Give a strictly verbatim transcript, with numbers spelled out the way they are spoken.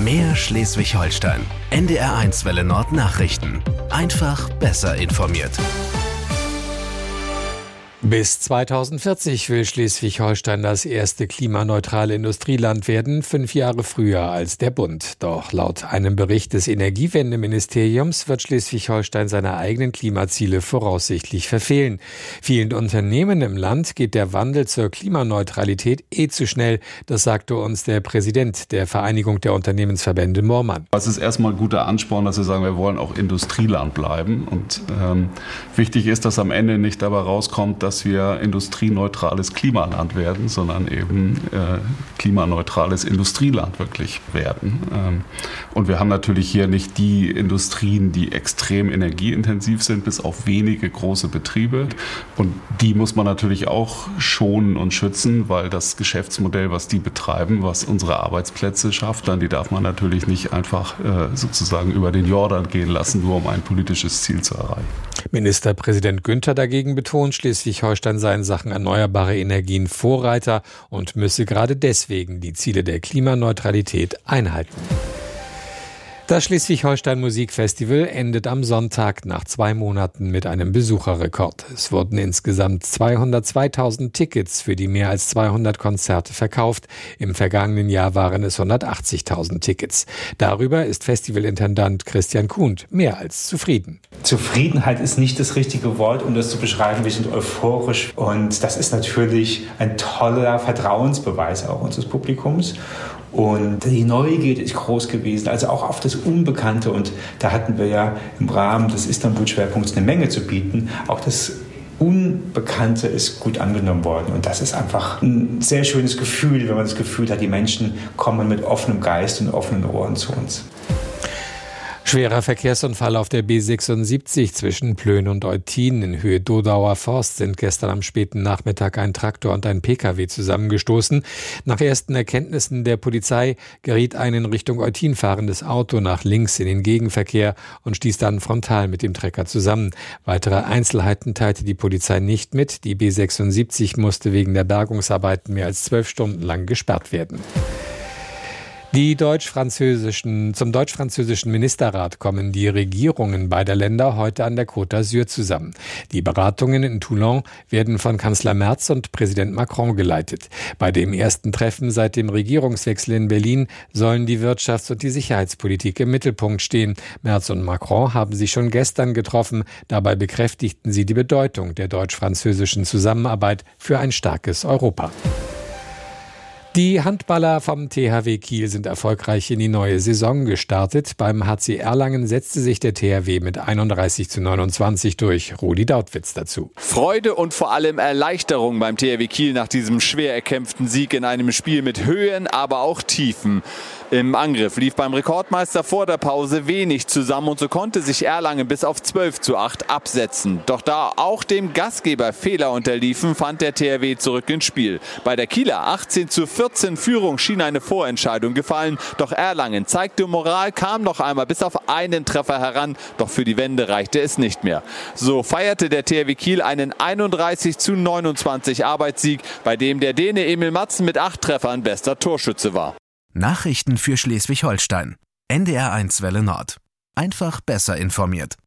Mehr Schleswig-Holstein. N D R eins Welle Nord Nachrichten. Einfach besser informiert. Bis zweitausendvierzig will Schleswig-Holstein das erste klimaneutrale Industrieland werden, fünf Jahre früher als der Bund. Doch laut einem Bericht des Energiewendeministeriums wird Schleswig-Holstein seine eigenen Klimaziele voraussichtlich verfehlen. Vielen Unternehmen im Land geht der Wandel zur Klimaneutralität eh zu schnell. Das sagte uns der Präsident der Vereinigung der Unternehmensverbände Moormann. Es ist erstmal ein guter Ansporn, dass wir sagen, wir wollen auch Industrieland bleiben. Und ähm, wichtig ist, dass am Ende nicht dabei rauskommt, dass dass wir industrieneutrales Klimaland werden, sondern eben äh, klimaneutrales Industrieland wirklich werden. Ähm, und wir haben natürlich hier nicht die Industrien, die extrem energieintensiv sind, bis auf wenige große Betriebe. Und die muss man natürlich auch schonen und schützen, weil das Geschäftsmodell, was die betreiben, was unsere Arbeitsplätze schafft, dann die darf man natürlich nicht einfach äh, sozusagen über den Jordan gehen lassen, nur um ein politisches Ziel zu erreichen. Ministerpräsident Günther dagegen betont, Schleswig-Holstein sei in Sachen erneuerbare Energien Vorreiter und müsse gerade deswegen die Ziele der Klimaneutralität einhalten. Das Schleswig-Holstein Musikfestival endet am Sonntag nach zwei Monaten mit einem Besucherrekord. Es wurden insgesamt zweihundertzweitausend Tickets für die mehr als zweihundert Konzerte verkauft. Im vergangenen Jahr waren es hundertachtzigtausend Tickets. Darüber ist Festivalintendant Christian Kuhnt mehr als zufrieden. Zufriedenheit ist nicht das richtige Wort, um das zu beschreiben. Wir sind euphorisch und das ist natürlich ein toller Vertrauensbeweis auch unseres Publikums. Und die Neugierde ist groß gewesen, also auch auf das Unbekannte. Und da hatten wir ja im Rahmen des Istanbul-Schwerpunkts eine Menge zu bieten. Auch das Unbekannte ist gut angenommen worden. Und das ist einfach ein sehr schönes Gefühl, wenn man das Gefühl hat, die Menschen kommen mit offenem Geist und offenen Ohren zu uns. Schwerer Verkehrsunfall auf der B sechsundsiebzig zwischen Plön und Eutin in Höhe Dodauer Forst sind gestern am späten Nachmittag ein Traktor und ein Pkw zusammengestoßen. Nach ersten Erkenntnissen der Polizei geriet ein in Richtung Eutin fahrendes Auto nach links in den Gegenverkehr und stieß dann frontal mit dem Trecker zusammen. Weitere Einzelheiten teilte die Polizei nicht mit. Die B sechsundsiebzig musste wegen der Bergungsarbeiten mehr als zwölf Stunden lang gesperrt werden. Die deutsch-französischen, zum deutsch-französischen Ministerrat kommen die Regierungen beider Länder heute an der Côte d'Azur zusammen. Die Beratungen in Toulon werden von Kanzler Merz und Präsident Macron geleitet. Bei dem ersten Treffen seit dem Regierungswechsel in Berlin sollen die Wirtschafts- und die Sicherheitspolitik im Mittelpunkt stehen. Merz und Macron haben sich schon gestern getroffen. Dabei bekräftigten sie die Bedeutung der deutsch-französischen Zusammenarbeit für ein starkes Europa. Die Handballer vom T H W Kiel sind erfolgreich in die neue Saison gestartet. Beim H C Erlangen setzte sich der T H W mit einunddreißig zu neunundzwanzig durch. Rudi Dautwitz dazu. Freude und vor allem Erleichterung beim T H W Kiel nach diesem schwer erkämpften Sieg in einem Spiel mit Höhen, aber auch Tiefen. Im Angriff lief beim Rekordmeister vor der Pause wenig zusammen und so konnte sich Erlangen bis auf zwölf zu acht absetzen. Doch da auch dem Gastgeber Fehler unterliefen, fand der T H W zurück ins Spiel. Bei der Kieler achtzehn zu vierzehn Führung schien eine Vorentscheidung gefallen. Doch Erlangen zeigte Moral, kam noch einmal bis auf einen Treffer heran. Doch für die Wende reichte es nicht mehr. So feierte der T H W Kiel einen einunddreißig zu neunundzwanzig Arbeitssieg, bei dem der Däne Emil Matzen mit acht Treffern bester Torschütze war. Nachrichten für Schleswig-Holstein. N D R eins Welle Nord. Einfach besser informiert.